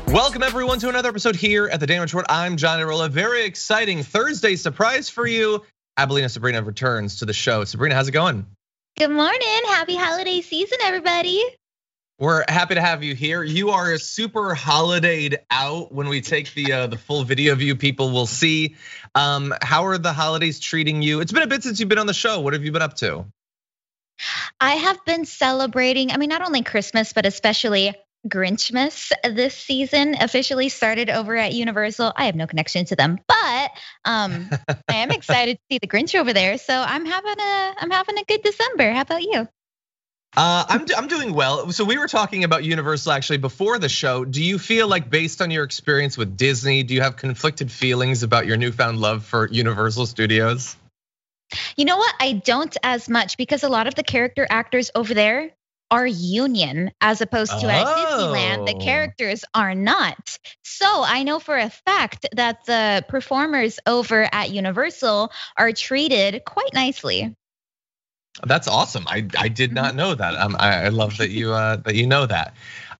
Welcome everyone to another episode here at the Daily Report. I'm John Irola. Very exciting Thursday surprise for you. Abelina Sabrina returns to the show. Sabrina, how's it going? Good morning. Happy holiday season, everybody. We're happy to have you here. You are super holidayed out. When we take the full video view, people will see. How are the holidays treating you? It's been a bit since you've been on the show. What have you been up to? I have been celebrating, not only Christmas, but especially Grinchmas this season. Officially started over at Universal. I have no connection to them, but I am excited to see the Grinch over there. So I'm having a good December. How about you? I'm doing well. So we were talking about Universal actually before the show. Do you feel like, based on your experience with Disney, do you have conflicted feelings about your newfound love for Universal Studios? You know what? I don't as much, because a lot of the character actors over there are union, as opposed to at Disneyland, the characters are not. So I know for a fact that the performers over at Universal are treated quite nicely. That's awesome. I did not know that. I love that you know that.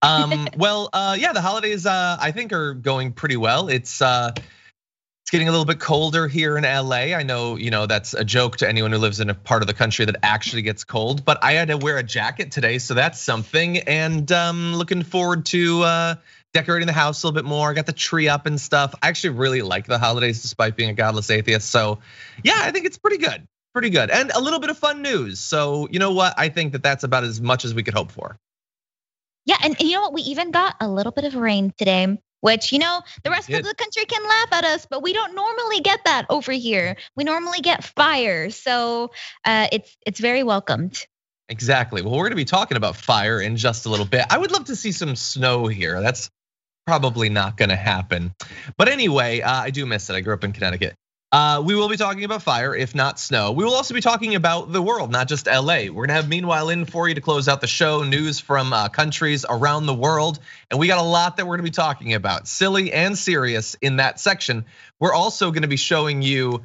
Well, yeah, the holidays I think are going pretty well. It's getting a little bit colder here in LA. I know, that's a joke to anyone who lives in a part of the country that actually gets cold, but I had to wear a jacket today, so that's something. And looking forward to decorating the house a little bit more. I got the tree up and stuff. I actually really like the holidays despite being a godless atheist. So yeah, I think it's pretty good. Pretty good. And a little bit of fun news. So you know what? I think that that's about as much as we could hope for. Yeah, and you know what? We even got a little bit of rain today, which, the rest of the country can laugh at us, but we don't normally get that over here. We normally get fire. So it's very welcomed. Exactly. Well, we're gonna be talking about fire in just a little bit. I would love to see some snow here. That's probably not gonna happen. But anyway, I do miss it. I grew up in Connecticut. We will be talking about fire, if not snow. We will also be talking about the world, not just LA. We're gonna have Meanwhile in for you to close out the show, news from countries around the world. And we got a lot that we're gonna be talking about, silly and serious in that section. We're also gonna be showing you,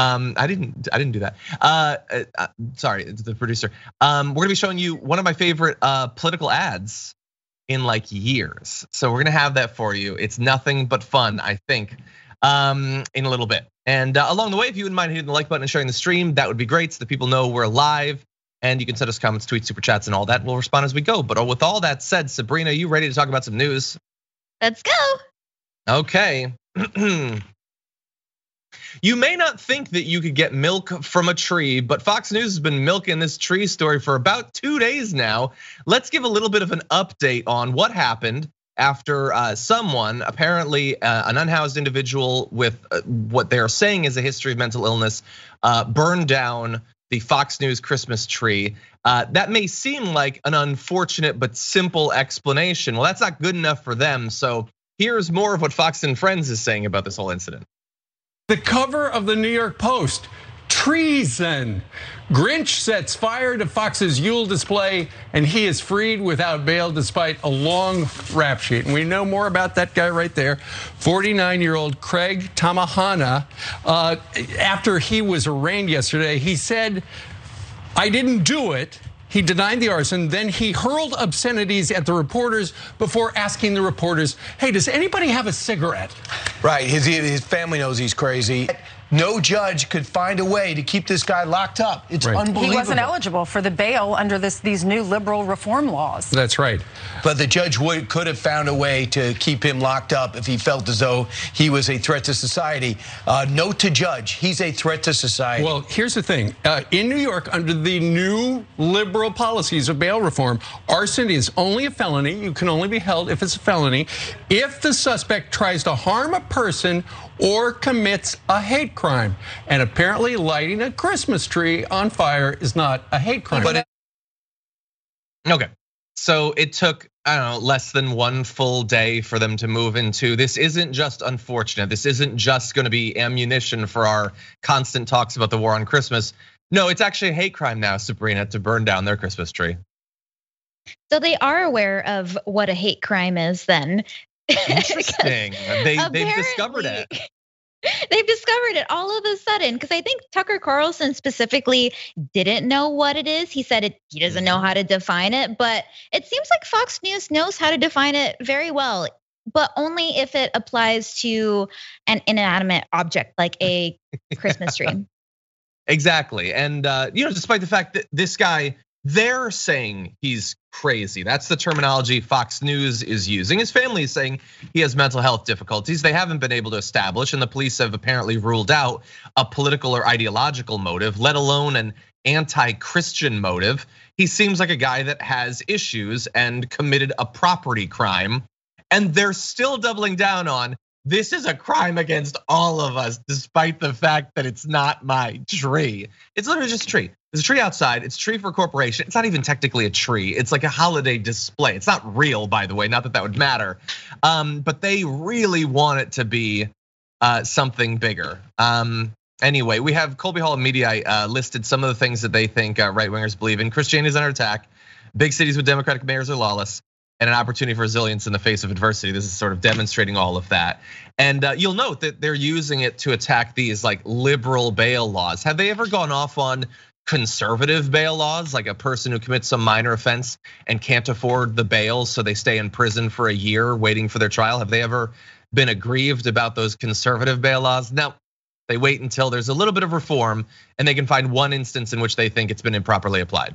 I didn't do that. Sorry, it's the producer. We're gonna be showing you one of my favorite political ads in like years. So we're gonna have that for you. It's nothing but fun, I think, in a little bit. And along the way, if you wouldn't mind hitting the like button and sharing the stream, that would be great, so that people know we're live. And you can send us comments, tweets, super chats, and all that. We'll respond as we go. But with all that said, Sabrina, you ready to talk about some news? Let's go. Okay. You may not think that you could get milk from a tree, but Fox News has been milking this tree story for about 2 days now. Let's give a little bit of an update on what happened after someone, apparently an unhoused individual with what they are saying is a history of mental illness, burned down the Fox News Christmas tree. That may seem like an unfortunate but simple explanation. Well, that's not good enough for them. So here's more of what Fox and Friends is saying about this whole incident. The cover of the New York Post, treason. Grinch sets fire to Fox's Yule display, and he is freed without bail despite a long rap sheet. And we know more about that guy right there, 49-year-old Craig Tamahana. After he was arraigned yesterday, he said, "I didn't do it." He denied the arson, then he hurled obscenities at the reporters before asking the reporters, "Hey, does anybody have a cigarette?" Right, his family knows he's crazy. No judge could find a way to keep this guy locked up. It's unbelievable. He wasn't eligible for the bail under these new liberal reform laws. That's right. But the judge could have found a way to keep him locked up if he felt as though he was a threat to society. Note to judge, he's a threat to society. Well, here's the thing. In New York, under the new liberal policies of bail reform, arson is only a felony. You can only be held if it's a felony. If the suspect tries to harm a person or commits a hate crime. And apparently lighting a Christmas tree on fire is not a hate crime. Okay, so it took, I don't know, less than one full day for them to move into, this isn't just unfortunate. This isn't just gonna be ammunition for our constant talks about the war on Christmas. No, it's actually a hate crime now, Sabrina, to burn down their Christmas tree. So they are aware of what a hate crime is then. Interesting. They've discovered it. They've discovered it all of a sudden, because I think Tucker Carlson specifically didn't know what it is. He said he doesn't know how to define it, but it seems like Fox News knows how to define it very well. but only if it applies to an inanimate object like a Christmas tree. Exactly. And despite the fact that this guy, they're saying he's crazy. That's the terminology Fox News is using. His family is saying he has mental health difficulties. They haven't been able to establish, and the police have apparently ruled out a political or ideological motive, let alone an anti-Christian motive. He seems like a guy that has issues and committed a property crime. And they're still doubling down on, this is a crime against all of us, despite the fact that it's not my tree. It's literally just a tree. There's a tree outside. It's a tree for a corporation. It's not even technically a tree. It's like a holiday display. It's not real, by the way, not that that would matter. But they really want it to be something bigger. Anyway, we have Colby Hall Media listed some of the things that they think right-wingers believe in. Christianity is under attack. Big cities with Democratic mayors are lawless. And an opportunity for resilience in the face of adversity. This is sort of demonstrating all of that. And you'll note that they're using it to attack these like liberal bail laws. Have they ever gone off on conservative bail laws, like a person who commits some minor offense and can't afford the bail, so they stay in prison for a year waiting for their trial? Have they ever been aggrieved about those conservative bail laws? No, they wait until there's a little bit of reform and they can find one instance in which they think it's been improperly applied.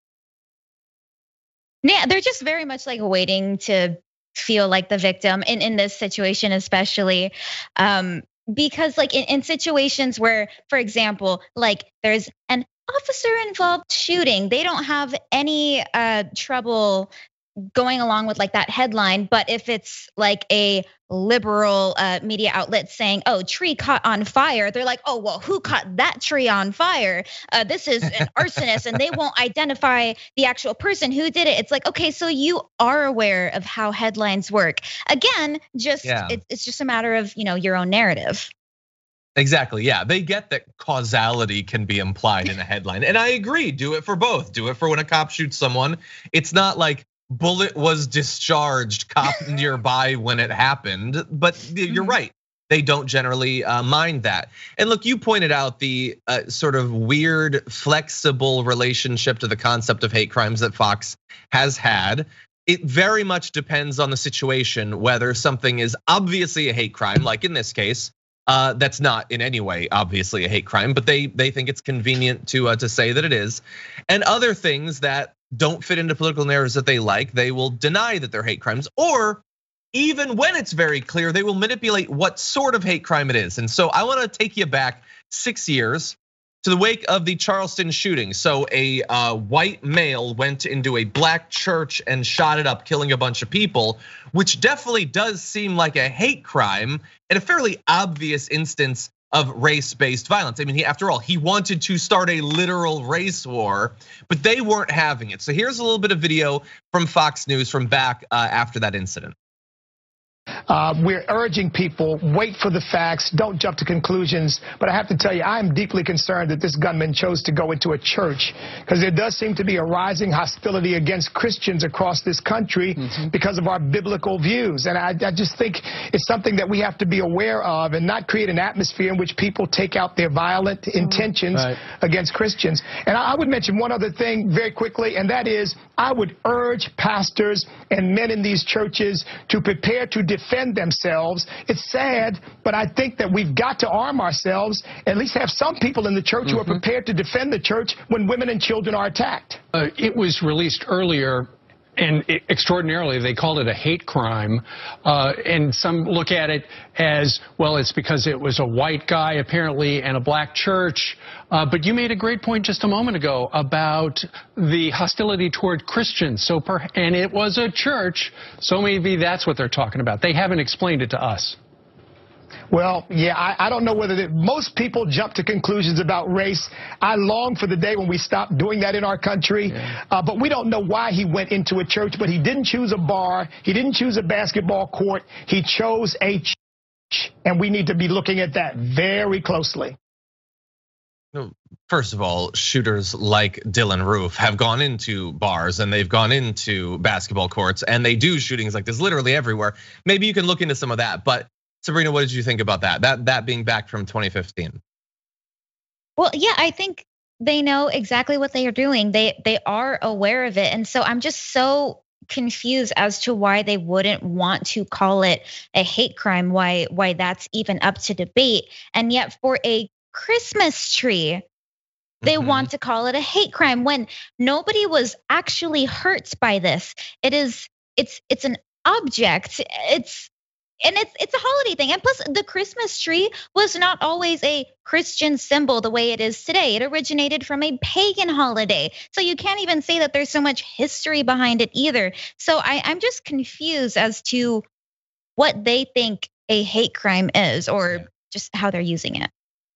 Yeah, they're just very much like waiting to feel like the victim in this situation, especially because like in situations where, for example, like there's an officer involved shooting, they don't have any trouble going along with like that headline. But if it's like a liberal media outlet saying, oh, tree caught on fire, they're like, oh, well, who caught that tree on fire? This is an arsonist, and they won't identify the actual person who did it. It's like, okay, so you are aware of how headlines work. Again, it's just a matter of, your own narrative. Exactly, yeah. They get that causality can be implied in a headline. And I agree, do it for both. Do it for when a cop shoots someone. It's not like bullet was discharged, cop nearby when it happened. But you're right, they don't generally mind that. And look, you pointed out the sort of weird, flexible relationship to the concept of hate crimes that Fox has had. It very much depends on the situation, whether something is obviously a hate crime, like in this case, that's not in any way obviously a hate crime, but they think it's convenient to say that it is. And other things that don't fit into political narratives that they like, they will deny that they're hate crimes, or even when it's very clear, they will manipulate what sort of hate crime it is. And so I want to take you back 6 years to the wake of the Charleston shooting. So a white male went into a black church and shot it up, killing a bunch of people, which definitely does seem like a hate crime and a fairly obvious instance of race-based violence. I mean, after all, he wanted to start a literal race war, but they weren't having it. So here's a little bit of video from Fox News from back after that incident. We're urging people, wait for the facts, don't jump to conclusions. But I have to tell you, I'm deeply concerned that this gunman chose to go into a church, because there does seem to be a rising hostility against Christians across this country because of our biblical views. And I just think it's something that we have to be aware of and not create an atmosphere in which people take out their violent intentions against Christians. And I would mention one other thing very quickly, and that is I would urge pastors and men in these churches to prepare to defend themselves. It's sad, but I think that we've got to arm ourselves, at least have some people in the church who are prepared to defend the church when women and children are attacked. It was released earlier, and extraordinarily, they called it a hate crime. And some look at it as, well, it's because it was a white guy, apparently, and a black church. But you made a great point just a moment ago about the hostility toward Christians. And it was a church, so maybe that's what they're talking about. They haven't explained it to us. Well, yeah, I don't know whether most people jump to conclusions about race. I long for the day when we stop doing that in our country. But we don't know why he went into a church, but he didn't choose a bar. He didn't choose a basketball court. He chose a church, and we need to be looking at that very closely. First of all, shooters like Dylan Roof have gone into bars and they've gone into basketball courts, and they do shootings like this literally everywhere. Maybe you can look into some of that, but Sabrina, what did you think about that? That being back from 2015? Well, yeah, I think they know exactly what they are doing. They are aware of it. And so I'm just so confused as to why they wouldn't want to call it a hate crime, why that's even up to debate. And yet for a Christmas tree, they want to call it a hate crime when nobody was actually hurt by this. It's an object. It's a holiday thing. And plus the Christmas tree was not always a Christian symbol the way it is today. It originated from a pagan holiday. So you can't even say that there's so much history behind it either. So I'm just confused as to what they think a hate crime is or just how they're using it.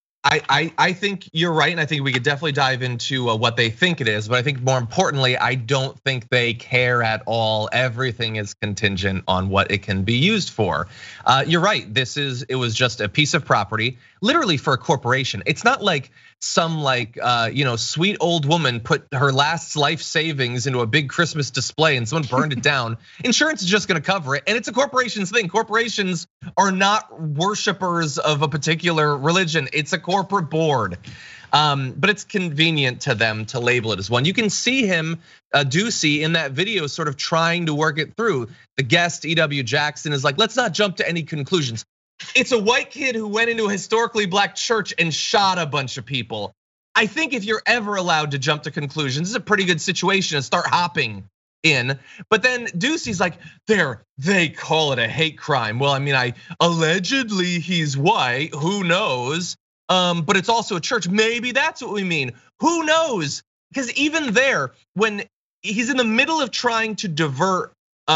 I think you're right, and I think we could definitely dive into what they think it is. But I think more importantly, I don't think they care at all. Everything is contingent on what it can be used for. You're right. It was just a piece of property, literally for a corporation. It's not like some sweet old woman put her last life savings into a big Christmas display and someone burned it down. Insurance is just going to cover it, and it's a corporation's thing. Corporations are not worshipers of a particular religion. It's a corporate board. But it's convenient to them to label it as one. You can see him, Ducey, in that video sort of trying to work it through. The guest, E.W. Jackson, is like, let's not jump to any conclusions. It's a white kid who went into a historically black church and shot a bunch of people. I think if you're ever allowed to jump to conclusions, it's a pretty good situation to start hopping in. But then Ducey's like, they call it a hate crime. Well, I mean, allegedly he's white, who knows? But it's also a church. Maybe that's what we mean. Who knows? Because even there, when he's in the middle of trying to divert,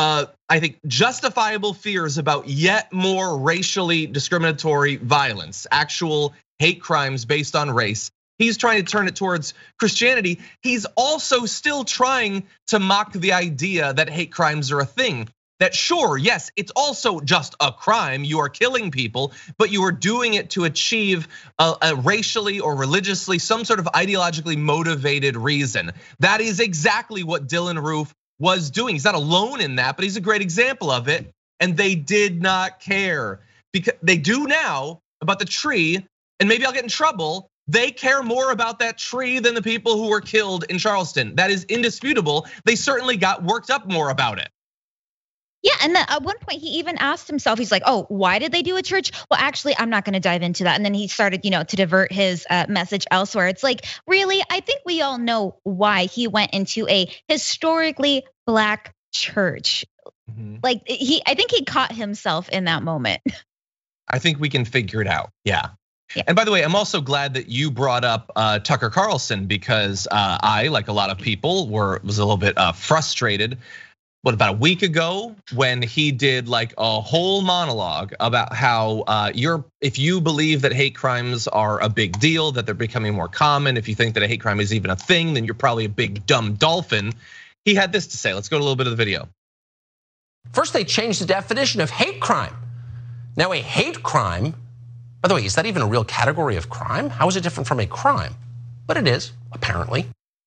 I think, justifiable fears about yet more racially discriminatory violence, actual hate crimes based on race, he's trying to turn it towards Christianity. He's also still trying to mock the idea that hate crimes are a thing. That sure, yes, it's also just a crime. You are killing people, but you are doing it to achieve a racially or religiously, some sort of ideologically motivated reason. That is exactly what Dylann Roof was doing. He's not alone in that, but he's a great example of it. And they did not care, because they do now about the tree, and maybe I'll get in trouble. They care more about that tree than the people who were killed in Charleston. That is indisputable. They certainly got worked up more about it. Yeah, and then at one point he even asked himself, he's like, oh, why did they do a church? Well, actually, I'm not gonna dive into that. And then he started, to divert his message elsewhere. It's like, really? I think we all know why he went into a historically black church. Like I think he caught himself in that moment. I think we can figure it out, yeah. And by the way, I'm also glad that you brought up Tucker Carlson, because I, like a lot of people, was a little bit frustrated. About a week ago, when he did like a whole monologue about how if you believe that hate crimes are a big deal, that they're becoming more common, if you think that a hate crime is even a thing, then you're probably a big dumb dolphin. He had this to say. Let's go to a little bit of the video. First, they changed the definition of hate crime. Now, a hate crime, by the way, is that even a real category of crime? How is it different from a crime? But it is, apparently.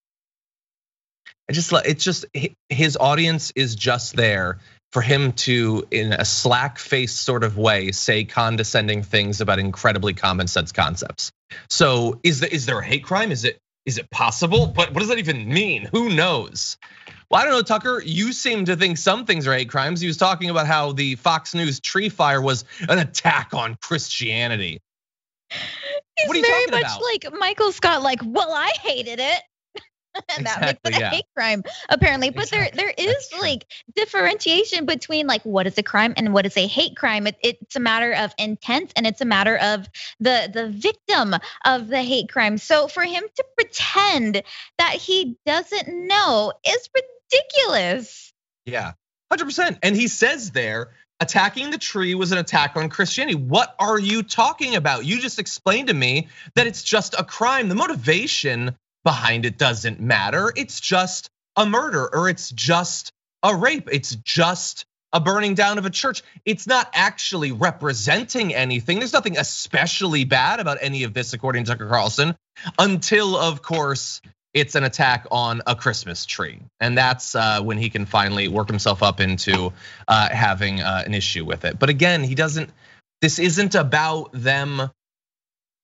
It's just his audience is just there for him to, in a slack-faced sort of way, say condescending things about incredibly common sense concepts. So is there a hate crime? Is it possible? But what does that even mean? Who knows? Well, I don't know, Tucker. You seem to think some things are hate crimes. He was talking about how the Fox News tree fire was an attack on Christianity. He's very much like Michael Scott, like, well, I hated it. And that makes it a hate crime, apparently. But there is like differentiation between like what is a crime and what is a hate crime. It's a matter of intent, and it's a matter of the victim of the hate crime. So for him to pretend that he doesn't know is ridiculous. Yeah, 100%. And he says there, attacking the tree was an attack on Christianity. What are you talking about? You just explained to me that it's just a crime. The motivation behind it doesn't matter. It's just a murder, or it's just a rape. It's just a burning down of a church. It's not actually representing anything. There's nothing especially bad about any of this, according to Tucker Carlson, until, of course, it's an attack on a Christmas tree. And that's when he can finally work himself up into having an issue with it. But again, this isn't about them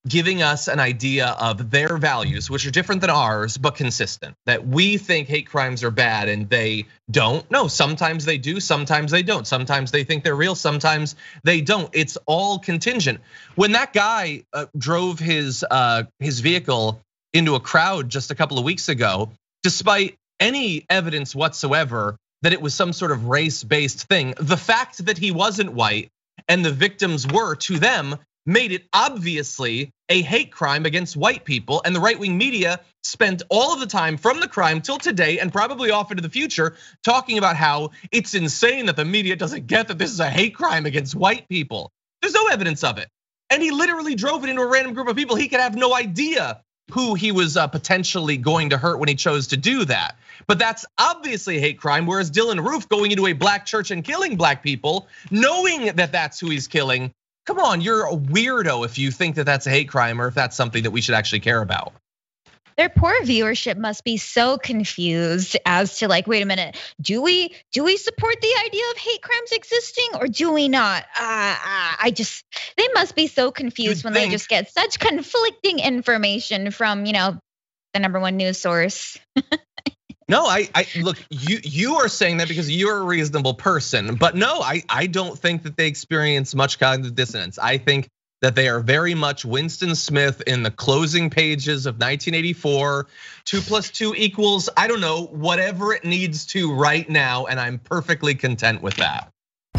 giving us an idea of their values, which are different than ours, but consistent. That we think hate crimes are bad and they don't. No, sometimes they do, sometimes they don't. Sometimes they think they're real, sometimes they don't. It's all contingent. When that guy drove his vehicle into a crowd just a couple of weeks ago, despite any evidence whatsoever that it was some sort of race-based thing, the fact that he wasn't white and the victims were, to them, made it obviously a hate crime against white people. And the right-wing media spent all of the time from the crime till today and probably off into the future talking about how it's insane that the media doesn't get that this is a hate crime against white people. There's no evidence of it. And he literally drove it into a random group of people. He could have no idea who he was potentially going to hurt when he chose to do that. But that's obviously a hate crime, whereas Dylan Roof going into a black church and killing black people, knowing that that's who he's killing, come on, you're a weirdo if you think that that's a hate crime or if that's something that we should actually care about. Their poor viewership must be so confused as to like, wait a minute, do we support the idea of hate crimes existing or do we not? They must be so confused when they just get such conflicting information from, the #1 news source. No, I look, you are saying that because you're a reasonable person, but no, I don't think that they experience much cognitive dissonance. I think that they are very much Winston Smith in the closing pages of 1984. 2 + 2 equals, I don't know, whatever it needs to right now, and I'm perfectly content with that.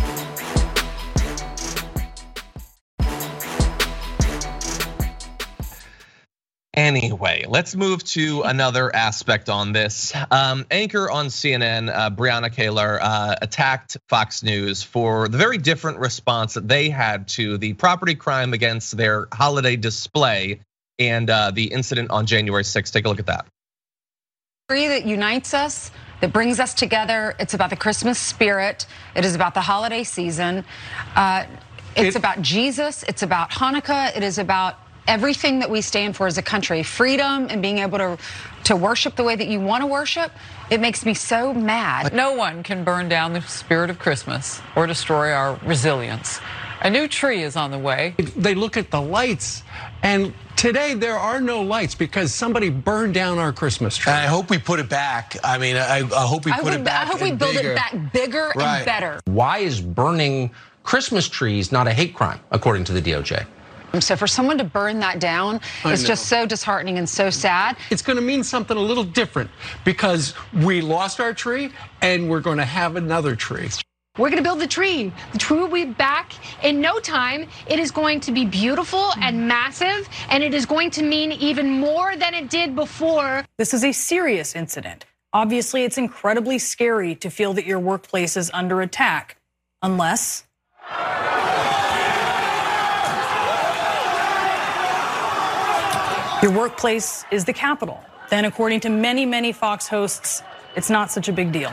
Anyway, let's move to another aspect on this. Anchor on CNN, Breonna Taylor, attacked Fox News for the very different response that they had to the property crime against their holiday display and the incident on January 6th. Take a look at that. That unites us, that brings us together. It's about the Christmas spirit. It is about the holiday season. It's about Jesus. It's about Hanukkah. It is about everything that we stand for as a country, freedom and being able to worship the way that you want to worship. It makes me so mad. No one can burn down the spirit of Christmas or destroy our resilience. A new tree is on the way. They look at the lights, and today there are no lights because somebody burned down our Christmas tree. I hope we put it back. I mean, I hope we put it back. I hope we build it back bigger and better. Why is burning Christmas trees not a hate crime, according to the DOJ? So for someone to burn that down is just so disheartening and so sad. It's going to mean something a little different because we lost our tree and we're going to have another tree. We're going to build the tree. The tree will be back in no time. It is going to be beautiful and massive, and it is going to mean even more than it did before. This is a serious incident. Obviously, it's incredibly scary to feel that your workplace is under attack, unless your workplace is the Capitol. Then, according to many Fox hosts, it's not such a big deal.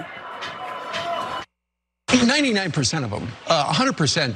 99% of them, 100%,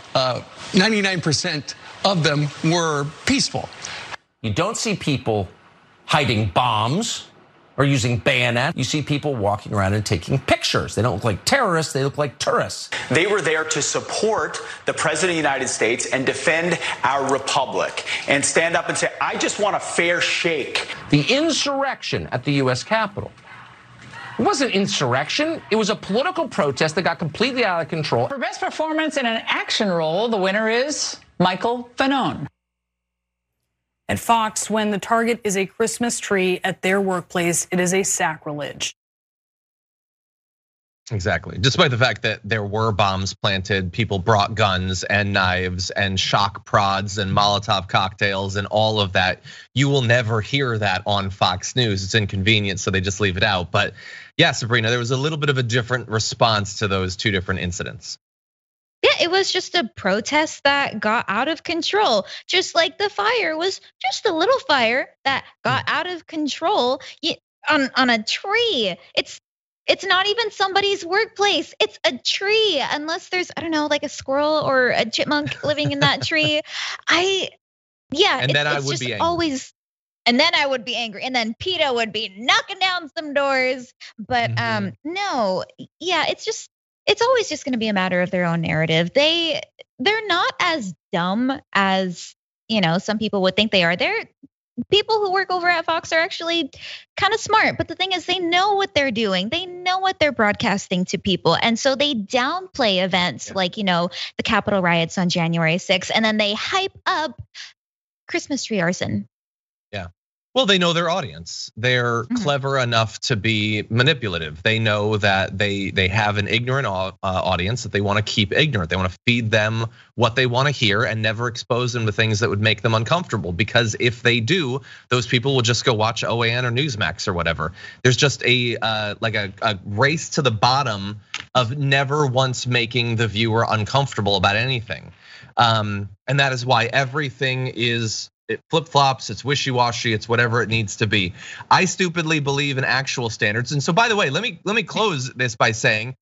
99% of them were peaceful. You don't see people hiding bombs or using bayonets. You see people walking around and taking pictures. They don't look like terrorists, they look like tourists. They were there to support the President of the United States and defend our republic and stand up and say, I just want a fair shake. The insurrection at the US Capitol. It wasn't insurrection, it was a political protest that got completely out of control. For best performance in an action role, the winner is Michael Fanone. At Fox, when the target is a Christmas tree at their workplace, it is a sacrilege. Exactly. Despite the fact that there were bombs planted, people brought guns and knives and shock prods and Molotov cocktails and all of that. You will never hear that on Fox News. It's inconvenient, so they just leave it out. But yeah, Sabrina, there was a little bit of a different response to those two different incidents. Yeah, it was just a protest that got out of control. Just like the fire was just a little fire that got out of control on a tree. It's not even somebody's workplace. It's a tree, unless there's, I don't know, like a squirrel or a chipmunk living in that tree. And then I would be angry. And then I would be angry. And then PETA would be knocking down some doors. But no, yeah, it's always just going to be a matter of their own narrative. They're not as dumb as some people would think they are. People who work over at Fox are actually kind of smart, but the thing is they know what they're doing. They know what they're broadcasting to people. And so they downplay events like, the Capitol riots on January 6th, and then they hype up Christmas tree arson. Yeah. Well, they know their audience. They're clever enough to be manipulative. They know that they have an ignorant audience that they want to keep ignorant. They want to feed them what they want to hear and never expose them to things that would make them uncomfortable. Because if they do, those people will just go watch OAN or Newsmax or whatever. There's just a race to the bottom of never once making the viewer uncomfortable about anything. And that is why everything it flip-flops, it's wishy-washy, it's whatever it needs to be. I stupidly believe in actual standards. And so by the way, let me close this by saying,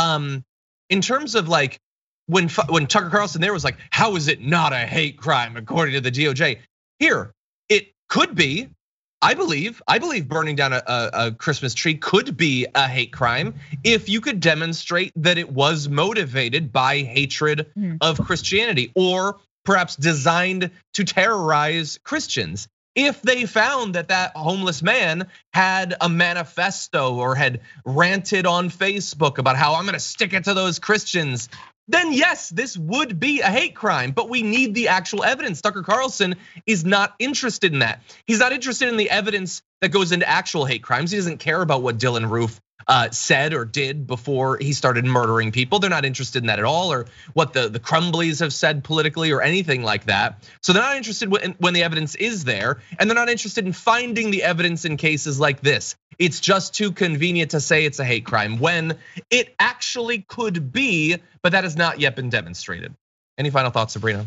in terms of like when Tucker Carlson there was like, how is it not a hate crime according to the DOJ? Here, it could be. I believe burning down a Christmas tree could be a hate crime if you could demonstrate that it was motivated by hatred of Christianity or perhaps designed to terrorize Christians. If they found that homeless man had a manifesto or had ranted on Facebook about how I'm gonna stick it to those Christians, then yes, this would be a hate crime, but we need the actual evidence. Tucker Carlson is not interested in that. He's not interested in the evidence that goes into actual hate crimes. He doesn't care about what Dylan Roof said or did before he started murdering people. They're not interested in that at all, or what the Crumbleys have said politically or anything like that. So they're not interested when the evidence is there, and they're not interested in finding the evidence in cases like this. It's just too convenient to say it's a hate crime when it actually could be, but that has not yet been demonstrated. Any final thoughts, Sabrina?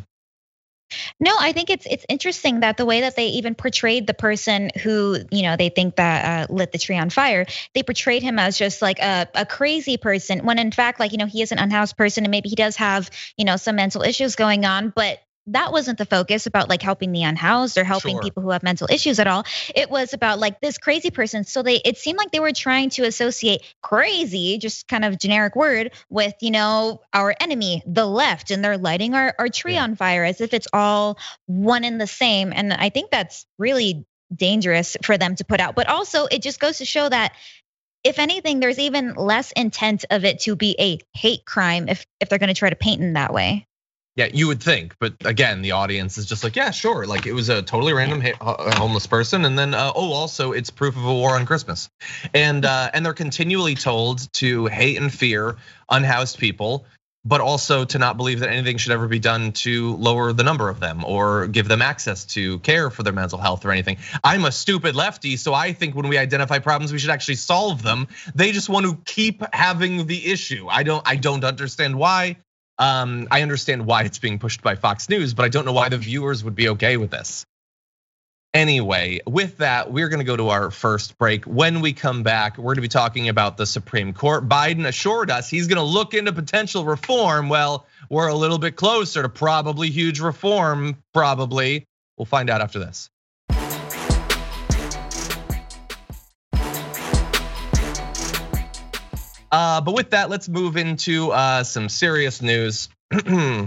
No, I think it's interesting that the way that they even portrayed the person who, they think that lit the tree on fire, they portrayed him as just like a crazy person, when in fact, like, he is an unhoused person and maybe he does have, some mental issues going on, but that wasn't the focus about like helping the unhoused or helping people who have mental issues at all. It was about like this crazy person. So it seemed like they were trying to associate crazy, just kind of generic word, with, our enemy, the left, and they're lighting our tree on fire as if it's all one and the same. And I think that's really dangerous for them to put out. But also it just goes to show that if anything, there's even less intent of it to be a hate crime if they're going to try to paint in that way. Yeah, you would think, but again, the audience is just like, yeah, sure. Like it was a totally random homeless person, and then also it's proof of a war on Christmas, and they're continually told to hate and fear unhoused people, but also to not believe that anything should ever be done to lower the number of them or give them access to care for their mental health or anything. I'm a stupid lefty, so I think when we identify problems, we should actually solve them. They just want to keep having the issue. I don't understand why. I understand why it's being pushed by Fox News, but I don't know why the viewers would be okay with this. Anyway, with that, we're gonna go to our first break. When we come back, we're gonna be talking about the Supreme Court. Biden assured us he's gonna look into potential reform. Well, we're a little bit closer to probably huge reform, probably. We'll find out after this. But with that, let's move into some serious news. A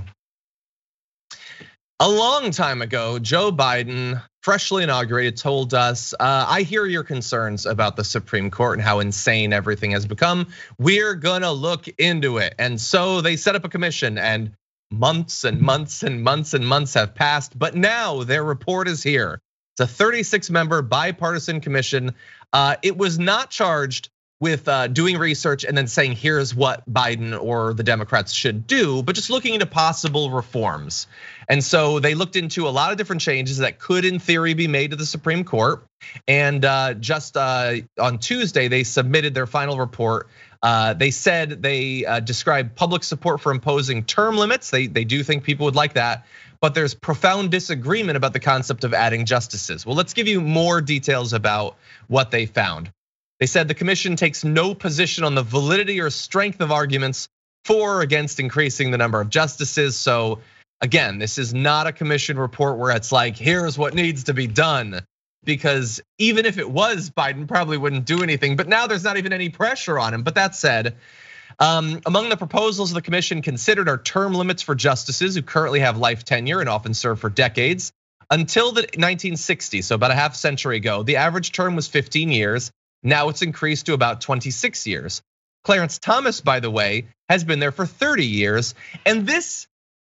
long time ago, Joe Biden, freshly inaugurated, told us, I hear your concerns about the Supreme Court and how insane everything has become. We're gonna look into it. And so they set up a commission, and months and months and months and months have passed, but now their report is here. It's a 36-member bipartisan commission. It was not charged with doing research and then saying, here's what Biden or the Democrats should do, but just looking into possible reforms. And so they looked into a lot of different changes that could, in theory, be made to the Supreme Court. And just on Tuesday, they submitted their final report. They said they described public support for imposing term limits. They do think people would like that, but there's profound disagreement about the concept of adding justices. Well, let's give you more details about what they found. They said the commission takes no position on the validity or strength of arguments for or against increasing the number of justices. So again, this is not a commission report where it's like, here's what needs to be done. Because even if it was, Biden probably wouldn't do anything, but now there's not even any pressure on him. But that said, among the proposals the commission considered are term limits for justices who currently have life tenure and often serve for decades. Until the 1960s, so about a half century ago, the average term was 15 years. Now it's increased to about 26 years. Clarence Thomas, by the way, has been there for 30 years. And this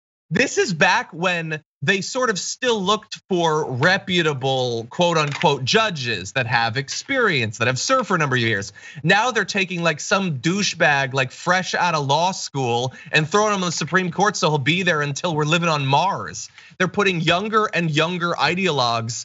is back when they sort of still looked for reputable, quote unquote, judges that have experience, that have served for a number of years. Now they're taking like some douchebag, like fresh out of law school, and throwing him on the Supreme Court so he'll be there until we're living on Mars. They're putting younger and younger ideologues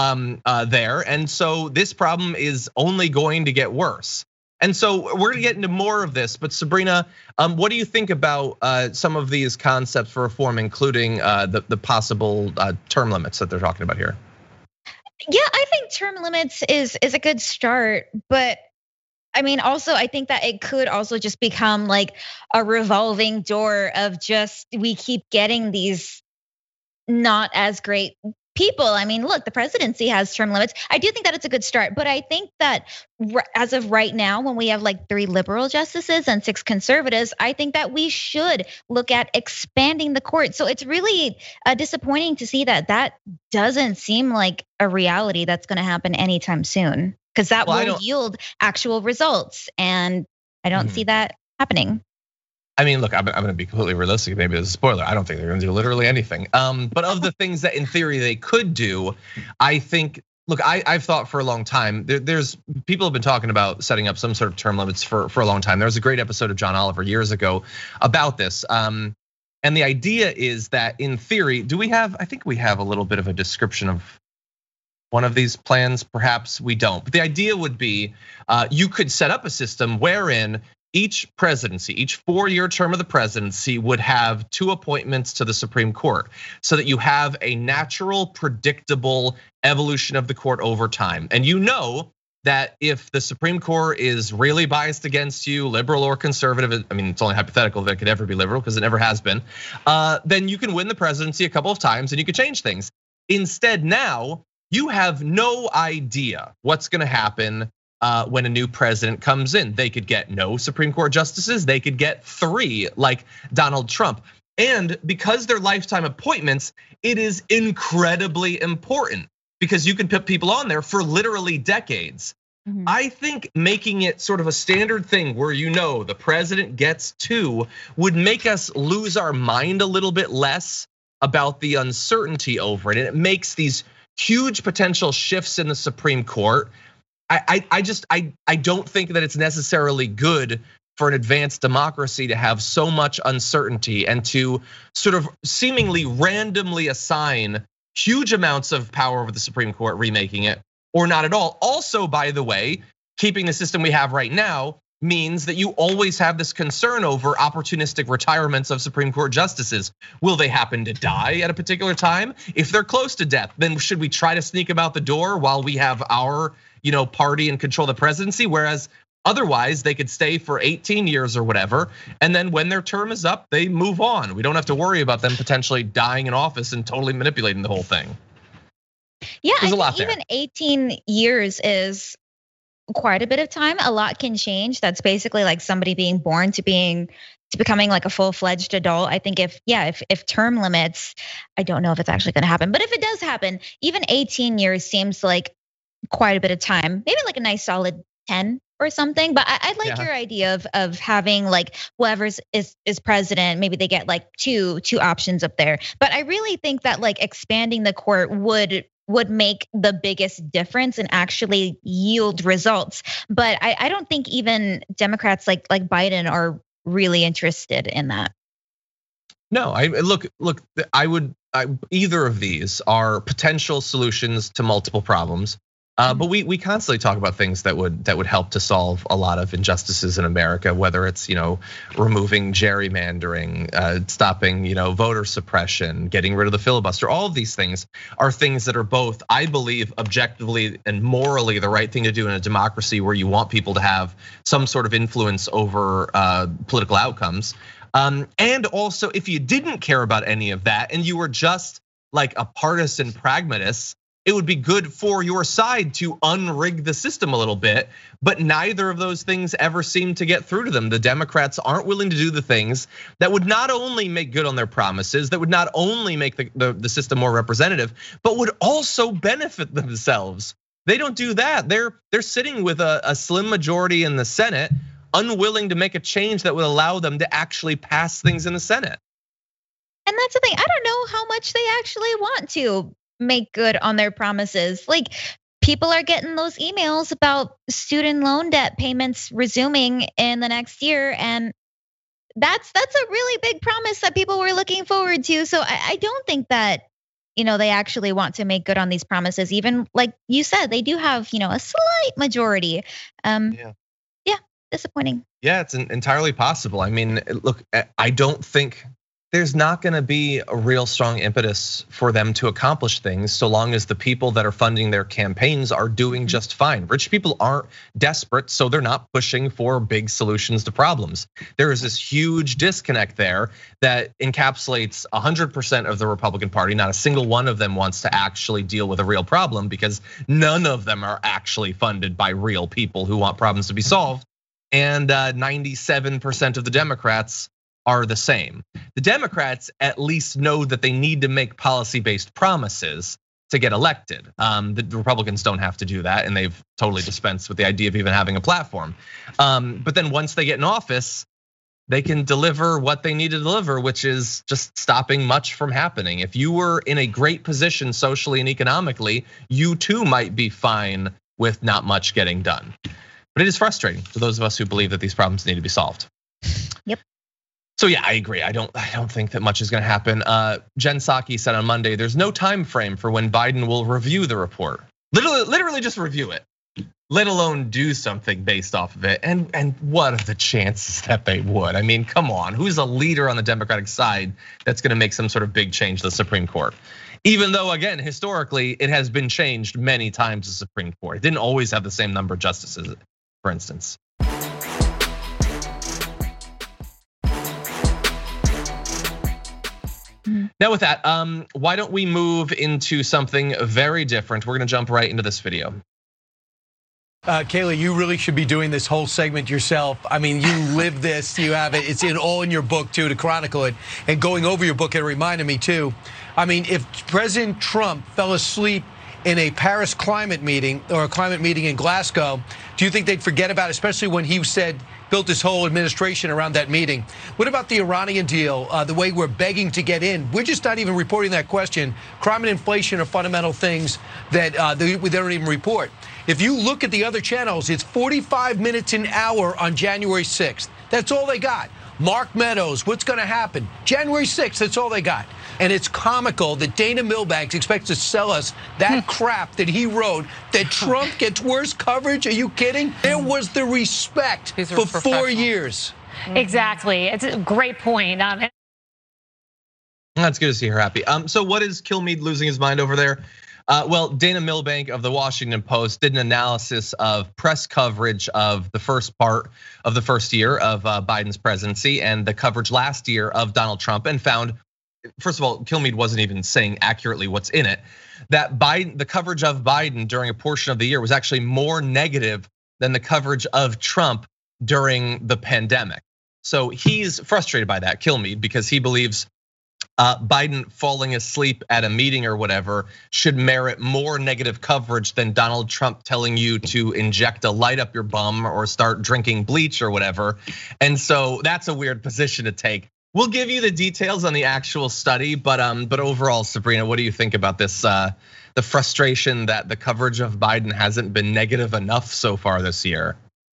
there. And so this problem is only going to get worse. And so we're gonna get into more of this, but Sabrina, what do you think about some of these concepts for reform, including the possible term limits that they're talking about here? Yeah, I think term limits is a good start, but I mean, also I think that it could also just become like a revolving door of just we keep getting these not as great people. I mean, look, the presidency has term limits. I do think that it's a good start, but I think that as of right now, when we have like 3 liberal justices and 6 conservatives, I think that we should look at expanding the court. So it's really disappointing to see that doesn't seem like a reality that's going to happen anytime soon, because that will yield actual results. And I don't see that happening. I mean, look, I'm gonna be completely realistic. Maybe there's a spoiler. I don't think they're gonna do literally anything. But of the things that in theory they could do, I think, look, I've thought for a long time, there's people have been talking about setting up some sort of term limits for a long time. There was a great episode of John Oliver years ago about this. And the idea is that in theory, I think we have a little bit of a description of one of these plans, perhaps we don't. But the idea would be you could set up a system wherein each presidency, each 4-year term of the presidency would have 2 appointments to the Supreme Court, so that you have a natural, predictable evolution of the court over time. And you know that if the Supreme Court is really biased against you, liberal or conservative, I mean, it's only hypothetical that it could ever be liberal because it never has been, then you can win the presidency a couple of times and you can change things. Instead, now you have no idea what's gonna happen when a new president comes in. They could get no Supreme Court justices, they could get 3 like Donald Trump. And because they're lifetime appointments, it is incredibly important because you can put people on there for literally decades. I think making it sort of a standard thing where the president gets 2 would make us lose our mind a little bit less about the uncertainty over it. And it makes these huge potential shifts in the Supreme Court. I don't think that it's necessarily good for an advanced democracy to have so much uncertainty and to sort of seemingly randomly assign huge amounts of power over the Supreme Court, remaking it, or not at all. Also, by the way, keeping the system we have right now means that you always have this concern over opportunistic retirements of Supreme Court justices. Will they happen to die at a particular time? If they're close to death, then should we try to sneak them out the door while we have our party and control the presidency? Whereas otherwise they could stay for 18 years or whatever. And then when their term is up, they move on. We don't have to worry about them potentially dying in office and totally manipulating the whole thing. Yeah, I think even 18 years is quite a bit of time. A lot can change. That's basically like somebody being born to becoming like a full-fledged adult. I think if term limits, I don't know if it's actually gonna happen, but if it does happen, even 18 years seems like quite a bit of time. Maybe like a nice solid 10 or something. But I like your idea of having like whoever is president, maybe they get like two options up there. But I really think that like expanding the court would make the biggest difference and actually yield results. But I don't think even Democrats like Biden are really interested in that. No, look, either of these are potential solutions to multiple problems. But we constantly talk about things that would help to solve a lot of injustices in America, whether it's removing gerrymandering, stopping voter suppression, getting rid of the filibuster. All of these things are things that are both, I believe, objectively and morally the right thing to do in a democracy where you want people to have some sort of influence over political outcomes. And also, if you didn't care about any of that and you were just like a partisan pragmatist, it would be good for your side to unrig the system a little bit, but neither of those things ever seem to get through to them. The Democrats aren't willing to do the things that would not only make good on their promises, that would not only make the system more representative, but would also benefit themselves. They don't do that. They're sitting with a slim majority in the Senate, unwilling to make a change that would allow them to actually pass things in the Senate. And that's the thing. I don't know how much they actually want to make good on their promises. Like, people are getting those emails about student loan debt payments resuming in the next year, and that's a really big promise that people were looking forward to. So I don't think that, they actually want to make good on these promises. Even like you said, they do have, a slight majority. Yeah, disappointing. Yeah, it's entirely possible. I mean, look, I don't think there's not going to be a real strong impetus for them to accomplish things so long as the people that are funding their campaigns are doing just fine. Rich people aren't desperate, so they're not pushing for big solutions to problems. There is this huge disconnect there that encapsulates 100% of the Republican Party. Not a single one of them wants to actually deal with a real problem because none of them are actually funded by real people who want problems to be solved. And 97% of the Democrats are the same. The Democrats at least know that they need to make policy-based promises to get elected. The Republicans don't have to do that, and they've totally dispensed with the idea of even having a platform. But then once they get in office, they can deliver what they need to deliver, which is just stopping much from happening. If you were in a great position socially and economically, you too might be fine with not much getting done. But it is frustrating for those of us who believe that these problems need to be solved. Yep. So yeah, I agree. I don't think that much is going to happen. Jen Psaki said on Monday, there's no time frame for when Biden will review the report. Literally just review it, let alone do something based off of it. And what are the chances that they would? I mean, come on, who's a leader on the Democratic side that's going to make some sort of big change to the Supreme Court? Even though, again, historically, it has been changed many times, the Supreme Court. It didn't always have the same number of justices, for instance. Now with that, why don't we move into something very different? We're gonna jump right into this video. Kayla, you really should be doing this whole segment yourself. I mean, you live this, you have it. It's all in your book too, to chronicle it. And going over your book, it reminded me too. I mean, if President Trump fell asleep in a Paris climate meeting or a climate meeting in Glasgow, do you think they'd forget about it, especially when he built his whole administration around that meeting? What about the Iranian deal, the way we're begging to get in? We're just not even reporting that question. Crime and inflation are fundamental things that they don't even report. If you look at the other channels, it's 45 minutes an hour on January 6th. That's all they got. Mark Meadows, what's going to happen? January 6th, that's all they got. And it's comical that Dana Milbanks expects to sell us that crap that he wrote, that Trump gets worse coverage. Are you kidding? There was the respect for 4 years. Exactly. It's a great point. That's good to see her happy. So what is Kilmeade losing his mind over there? Well, Dana Milbank of the Washington Post did an analysis of press coverage of the first part of the first year of Biden's presidency and the coverage last year of Donald Trump, and found, first of all, Kilmeade wasn't even saying accurately what's in it, that the coverage of Biden during a portion of the year was actually more negative than the coverage of Trump during the pandemic. So he's frustrated by that, Kilmeade, because he believes Biden falling asleep at a meeting or whatever should merit more negative coverage than Donald Trump telling you to inject a light up your bum or start drinking bleach or whatever. And so that's a weird position to take. We'll give you the details on the actual study, but overall, Sabrina, what do you think about this? The frustration that the coverage of Biden hasn't been negative enough so far this year.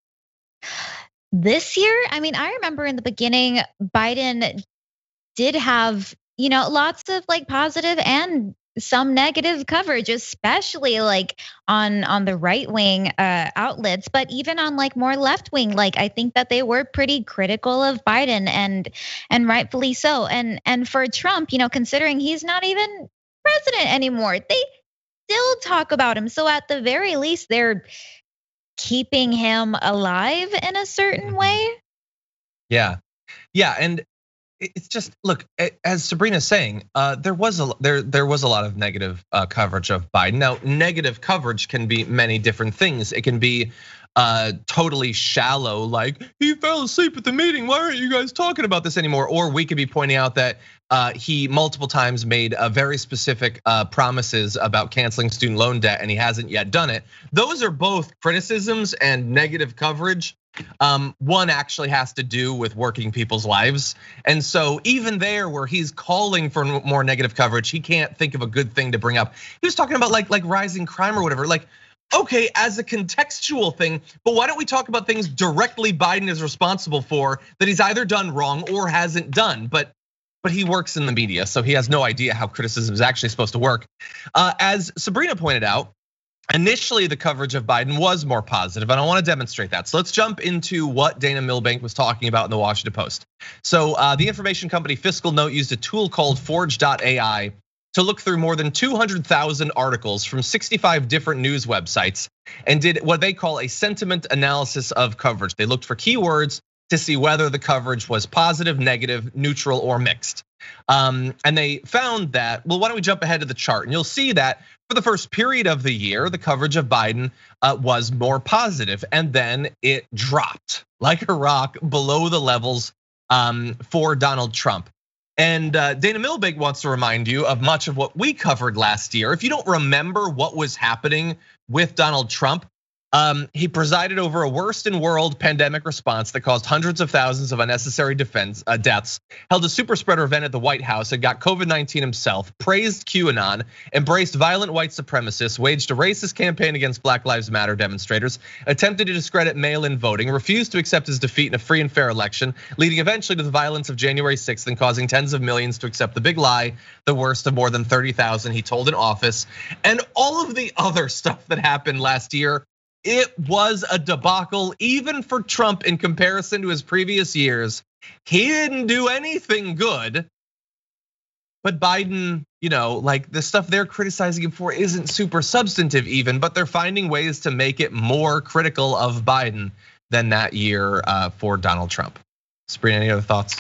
This year, I mean, I remember in the beginning, Biden did have, lots of like positive and some negative coverage, especially like on the right wing outlets, but even on like more left wing, like I think that they were pretty critical of Biden and rightfully so. And for Trump, considering he's not even president anymore, they still talk about him. So at the very least, they're keeping him alive in a certain way. Yeah, and it's just, look, as Sabrina's saying, there was a lot of negative coverage of Biden. Now, negative coverage can be many different things. It can be totally shallow, like he fell asleep at the meeting. Why aren't you guys talking about this anymore? Or we could be pointing out that he multiple times made very specific promises about canceling student loan debt, and he hasn't yet done it. Those are both criticisms and negative coverage. One actually has to do with working people's lives. And so even there where he's calling for more negative coverage, he can't think of a good thing to bring up. He was talking about like rising crime or whatever. Like, okay, as a contextual thing, but why don't we talk about things directly Biden is responsible for that he's either done wrong or hasn't done? But he works in the media, so he has no idea how criticism is actually supposed to work. As Sabrina pointed out, initially the coverage of Biden was more positive, and I want to demonstrate that. So let's jump into what Dana Milbank was talking about in the Washington Post. So the information company Fiscal Note used a tool called Forge.ai to look through more than 200,000 articles from 65 different news websites and did what they call a sentiment analysis of coverage. They looked for keywords to see whether the coverage was positive, negative, neutral, or mixed. And they found that, well, why don't we jump ahead to the chart? And you'll see that for the first period of the year, the coverage of Biden was more positive, and then it dropped like a rock below the levels for Donald Trump. And Dana Milbank wants to remind you of much of what we covered last year. If you don't remember what was happening with Donald Trump, he presided over a worst in world pandemic response that caused hundreds of thousands of unnecessary deaths, held a super spreader event at the White House and got COVID-19 himself, praised QAnon, embraced violent white supremacists, waged a racist campaign against Black Lives Matter demonstrators, attempted to discredit mail-in voting, refused to accept his defeat in a free and fair election, leading eventually to the violence of January 6th and causing tens of millions to accept the big lie, the worst of more than 30,000 he told in office, and all of the other stuff that happened last year. It was a debacle, even for Trump in comparison to his previous years. He didn't do anything good. But Biden, like the stuff they're criticizing him for isn't super substantive even, but they're finding ways to make it more critical of Biden than that year for Donald Trump. Sabrina, any other thoughts?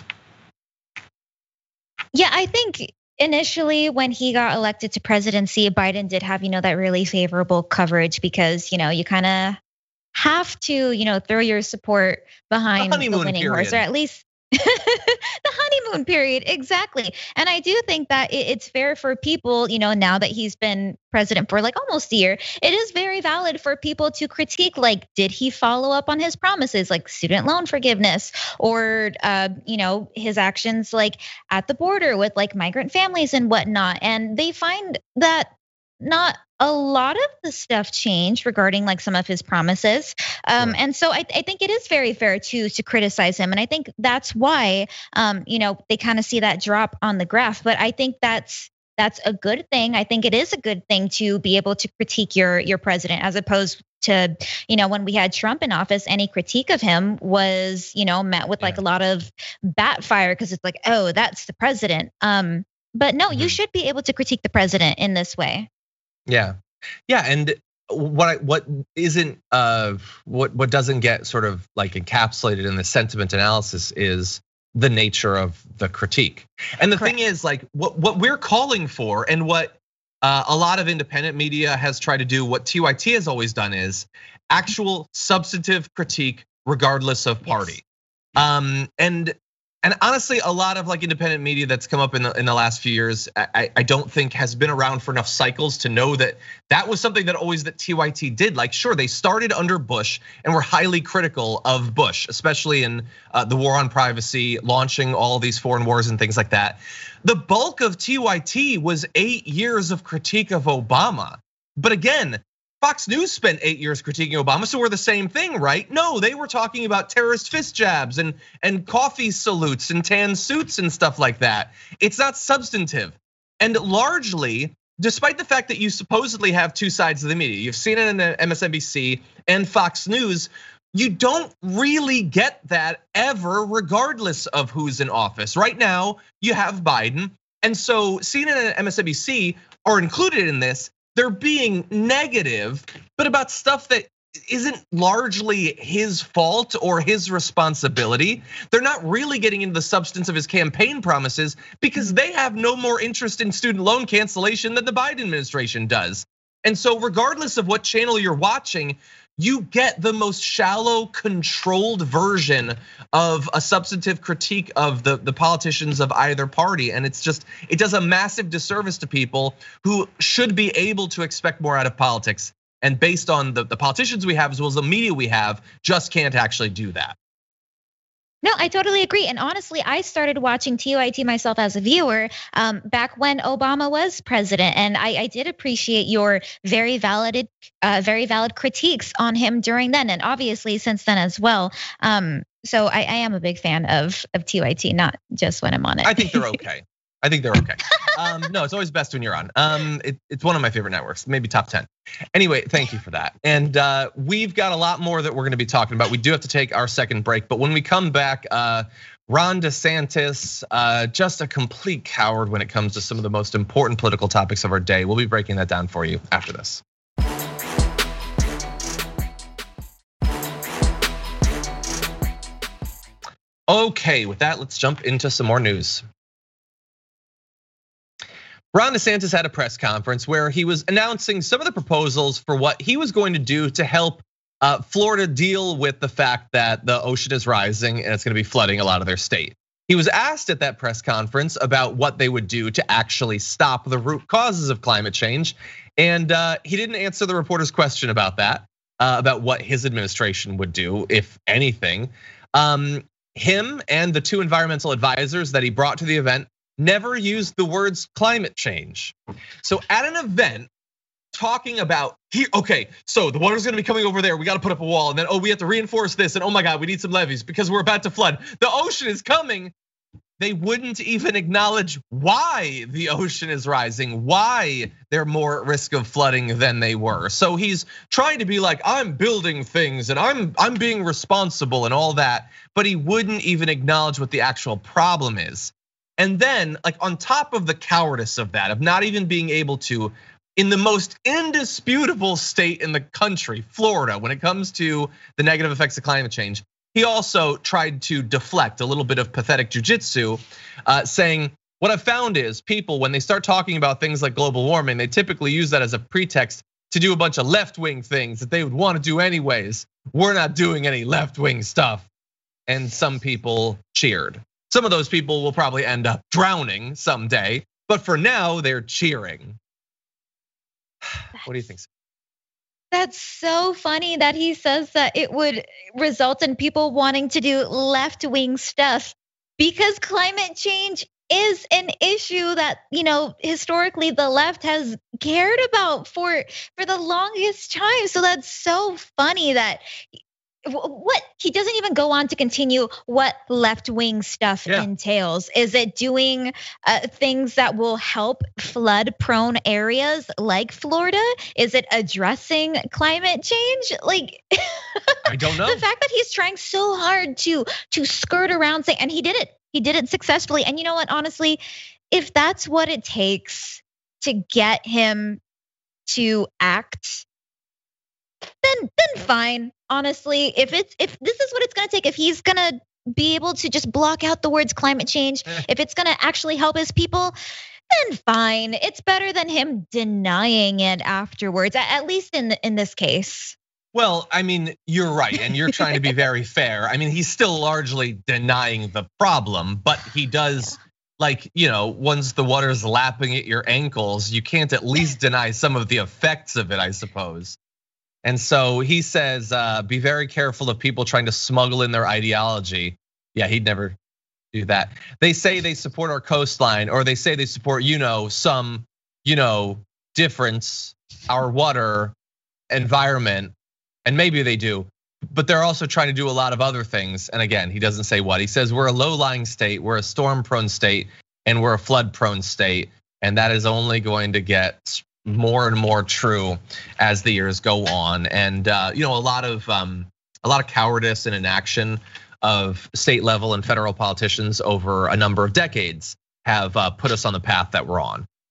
Yeah, I think initially, when he got elected to presidency, Biden did have, that really favorable coverage because, you kind of have to, throw your support behind the winning horse, or at least the honeymoon period. Exactly. And I do think that it's fair for people, now that he's been president for like almost a year, it is very valid for people to critique, like, did he follow up on his promises, like student loan forgiveness, or, his actions like at the border with like migrant families and whatnot. And they find that not a lot of the stuff changed regarding like some of his promises. And so I think it is very fair to criticize him. And I think that's why, they kind of see that drop on the graph. But I think that's a good thing. I think it is a good thing to be able to critique your president, as opposed to, when we had Trump in office, any critique of him was, met with like a lot of bat fire because it's like, oh, that's the president. But no, you should be able to critique the president in this way. Yeah, and what doesn't get sort of like encapsulated in the sentiment analysis is the nature of the critique. And the thing is, like, what we're calling for, and what a lot of independent media has tried to do, what TYT has always done, is actual substantive critique regardless of party. And honestly, a lot of like independent media that's come up in the last few years, I don't think has been around for enough cycles to know that that was something that TYT did. Like, sure, they started under Bush and were highly critical of Bush, especially in the war on privacy, launching all these foreign wars and things like that. The bulk of TYT was 8 years of critique of Obama. But again, Fox News spent 8 years critiquing Obama, so we're the same thing, right? No, they were talking about terrorist fist jabs and coffee salutes and tan suits and stuff like that. It's not substantive. And largely, despite the fact that you supposedly have two sides of the media, you've CNN and MSNBC and Fox News, you don't really get that ever, regardless of who's in office. Right now, you have Biden, and so CNN and MSNBC are included in this. They're being negative, but about stuff that isn't largely his fault or his responsibility. They're not really getting into the substance of his campaign promises because they have no more interest in student loan cancellation than the Biden administration does. And so regardless of what channel you're watching, you get the most shallow, controlled version of a substantive critique of the politicians of either party. And it's just, it does a massive disservice to people who should be able to expect more out of politics. And based on the politicians we have, as well as the media we have, just can't actually do that. No, I totally agree. And honestly, I started watching TYT myself as a viewer back when Obama was president. And I did appreciate your very valid critiques on him during then. And obviously since then as well. So I am a big fan of TYT, not just when I'm on it. I think they're okay. I think they're okay. No, it's always best when you're on. It's one of my favorite networks, maybe top 10. Anyway, thank you for that. And we've got a lot more that we're gonna be talking about. We do have to take our second break, but when we come back, Ron DeSantis, just a complete coward when it comes to some of the most important political topics of our day. We'll be breaking that down for you after this. Okay, with that, let's jump into some more news. Ron DeSantis had a press conference where he was announcing some of the proposals for what he was going to do to help Florida deal with the fact that the ocean is rising and it's going to be flooding a lot of their state. He was asked at that press conference about what they would do to actually stop the root causes of climate change. And he didn't answer the reporter's question about that, about what his administration would do, if anything. Him and the two environmental advisors that he brought to the event never used the words climate change. So at an event talking about, okay, so the water's gonna be coming over there, we gotta put up a wall, and then, we have to reinforce this, and oh my God, we need some levees because we're about to flood. The ocean is coming. They wouldn't even acknowledge why the ocean is rising, why they're more at risk of flooding than they were. So he's trying to be like, I'm building things and I'm being responsible and all that, but he wouldn't even acknowledge what the actual problem is. And then, like, on top of the cowardice of that, of not even being able to, in the most indisputable state in the country, Florida, when it comes to the negative effects of climate change, he also tried to deflect a little bit of pathetic jujitsu, saying, what I've found is people, when they start talking about things like global warming, they typically use that as a pretext to do a bunch of left-wing things that they would want to do anyways. We're not doing any left-wing stuff. And some people cheered. Some of those people will probably end up drowning someday, but for now they're cheering. What do you think? That's so funny that he says that it would result in people wanting to do left-wing stuff because climate change is an issue that, historically the left has cared about for the longest time. So that's so funny that what he doesn't even go on to continue what left-wing stuff entails. Is it doing things that will help flood-prone areas like Florida? Is it addressing climate change? Like, I don't know. The fact that he's trying so hard to skirt around saying, and he did it successfully. And you know what? Honestly, if that's what it takes to get him to act, then fine. Honestly, if this is what it's gonna take, if he's gonna be able to just block out the words climate change, if it's gonna actually help his people, then fine. It's better than him denying it afterwards, at least in this case. Well, I mean, you're right, and you're trying to be very fair. I mean, he's still largely denying the problem, but he does, like, once the water's lapping at your ankles, you can't at least deny some of the effects of it, I suppose. And so he says, be very careful of people trying to smuggle in their ideology. Yeah, he'd never do that. They say they support our coastline, or they say they support, some, difference, our water, environment, and maybe they do. But they're also trying to do a lot of other things. And again, he doesn't say what. He says we're a low-lying state, we're a storm-prone state, and we're a flood-prone state. And that is only going to get more and more true as the years go on. And a lot of cowardice and inaction of state level and federal politicians over a number of decades have put us on the path that we're on.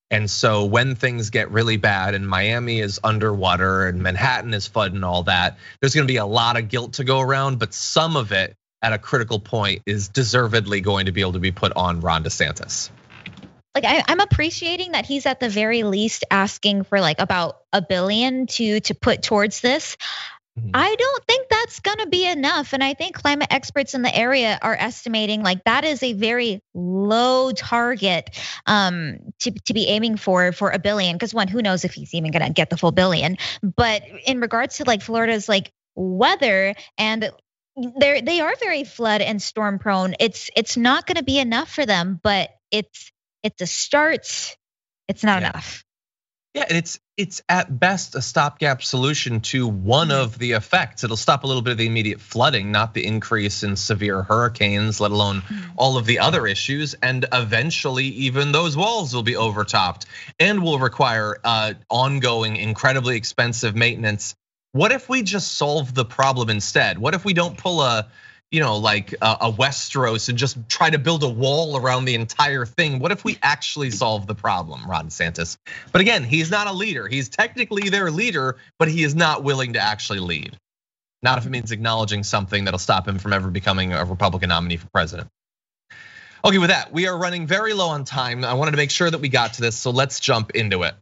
And so when things get really bad and Miami is underwater and Manhattan is flooding and all that, there's gonna be a lot of guilt to go around, but some of it at a critical point is deservedly going to be able to be put on Ron DeSantis. Like I'm appreciating that he's at the very least asking for like about $1 billion to put towards this. I don't think that's gonna be enough. And I think climate experts in the area are estimating like that is a very low target to be aiming for $1 billion. Because one, who knows if he's even gonna get the full $1 billion. But in regards to like Florida's like weather, and they are very flood and storm prone. It's not gonna be enough for them, but it's a start. It's not enough. Yeah, and it's at best a stopgap solution to one of the effects. It'll stop a little bit of the immediate flooding, not the increase in severe hurricanes, let alone all of the other issues. And eventually even those walls will be overtopped and will require ongoing, incredibly expensive maintenance. What if we just solve the problem instead? What if we don't pull a Westeros and just try to build a wall around the entire thing? What if we actually solve the problem, Ron DeSantis? But again, he's not a leader. He's technically their leader, but he is not willing to actually lead. Not if it means acknowledging something that'll stop him from ever becoming a Republican nominee for president. Okay, with that, we are running very low on time. I wanted to make sure that we got to this, so let's jump into it.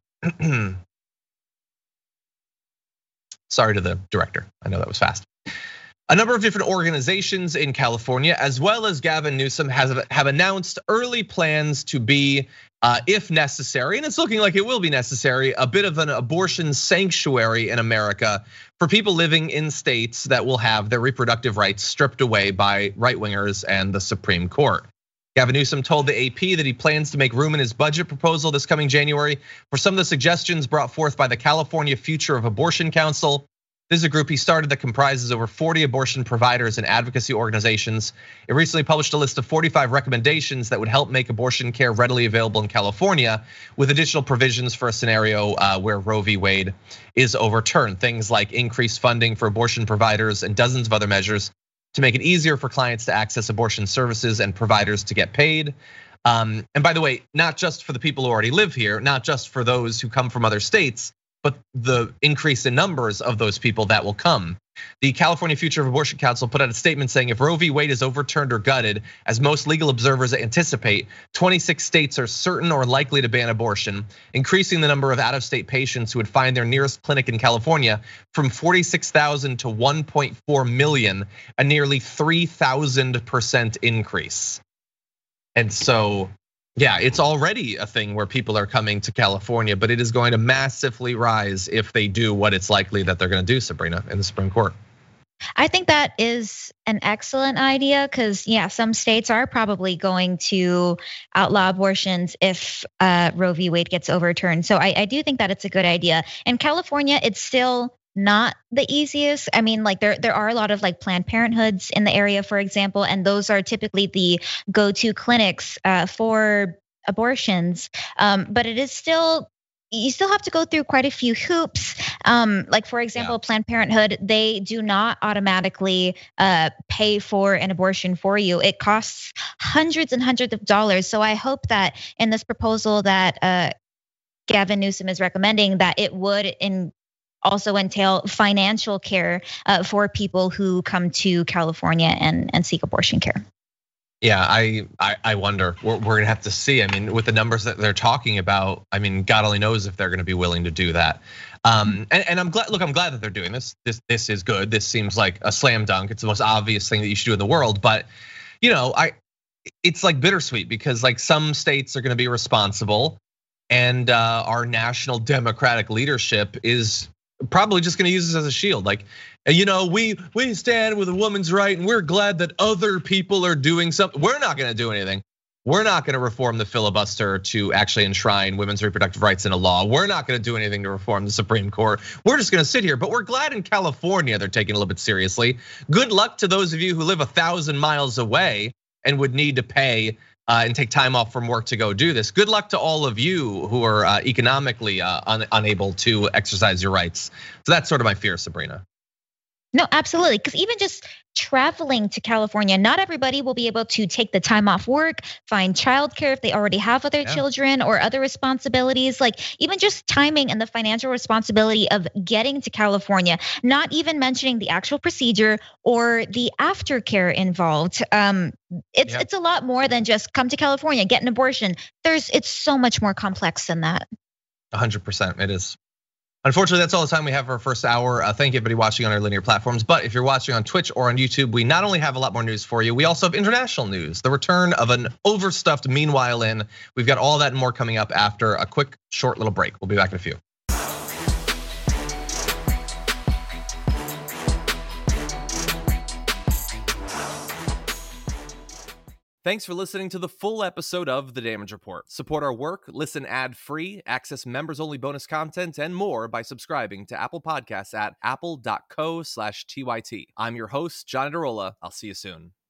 Sorry to the director, I know that was fast. A number of different organizations in California, as well as Gavin Newsom, have announced early plans to be, if necessary, and it's looking like it will be necessary, a bit of an abortion sanctuary in America for people living in states that will have their reproductive rights stripped away by right-wingers and the Supreme Court. Gavin Newsom told the AP that he plans to make room in his budget proposal this coming January for some of the suggestions brought forth by the California Future of Abortion Council. This is a group he started that comprises over 40 abortion providers and advocacy organizations. It recently published a list of 45 recommendations that would help make abortion care readily available in California, with additional provisions for a scenario where Roe v. Wade is overturned. Things like increased funding for abortion providers and dozens of other measures to make it easier for clients to access abortion services and providers to get paid. And by the way, not just for the people who already live here, not just for those who come from other states, but the increase in numbers of those people that will come. The California Future of Abortion Council put out a statement saying if Roe v. Wade is overturned or gutted, as most legal observers anticipate, 26 states are certain or likely to ban abortion, increasing the number of out-of-state patients who would find their nearest clinic in California from 46,000 to 1.4 million, a nearly 3,000% increase. And so, yeah, it's already a thing where people are coming to California, but it is going to massively rise if they do what it's likely that they're going to do, Sabrina, in the Supreme Court. I think that is an excellent idea because, yeah, some states are probably going to outlaw abortions if Roe v. Wade gets overturned. So I do think that it's a good idea. In California, it's still not the easiest. I mean, like there are a lot of like Planned Parenthoods in the area, for example, and those are typically the go-to clinics for abortions. But it is still, you still have to go through quite a few hoops. Like for example, Planned Parenthood, they do not automatically pay for an abortion for you. It costs hundreds and hundreds of dollars. So I hope that in this proposal that Gavin Newsom is recommending, that it would also entail financial care for people who come to California and seek abortion care. Yeah, I wonder. We're gonna have to see. I mean, with the numbers that they're talking about, I mean, God only knows if they're gonna be willing to do that. And I'm glad. Look, I'm glad that they're doing this. This is good. This seems like a slam dunk. It's the most obvious thing that you should do in the world. But it's like bittersweet because like some states are gonna be responsible, and our national Democratic leadership is probably just gonna use this as a shield. Like, we stand with a woman's right and we're glad that other people are doing something. We're not gonna do anything. We're not gonna reform the filibuster to actually enshrine women's reproductive rights in a law. We're not gonna do anything to reform the Supreme Court. We're just gonna sit here, but we're glad in California they're taking it a little bit seriously. Good luck to those of you who live 1,000 miles away and would need to pay and take time off from work to go do this. Good luck to all of you who are economically unable to exercise your rights. So that's sort of my fear, Sabrina. No, absolutely. Because even just traveling to California. Not everybody will be able to take the time off work, find childcare if they already have other children or other responsibilities, like even just timing and the financial responsibility of getting to California, not even mentioning the actual procedure or the aftercare involved. It's a lot more than just come to California, get an abortion. It's so much more complex than that. 100%, it is. Unfortunately, that's all the time we have for our first hour. Thank you, everybody watching on our linear platforms. But if you're watching on Twitch or on YouTube, we not only have a lot more news for you, we also have international news. The return of an overstuffed Meanwhile in. We've got all that and more coming up after a quick, short little break. We'll be back in a few. Thanks for listening to the full episode of The Damage Report. Support our work, listen ad-free, access members-only bonus content, and more by subscribing to Apple Podcasts at apple.co/TYT. I'm your host, John Adarola. I'll see you soon.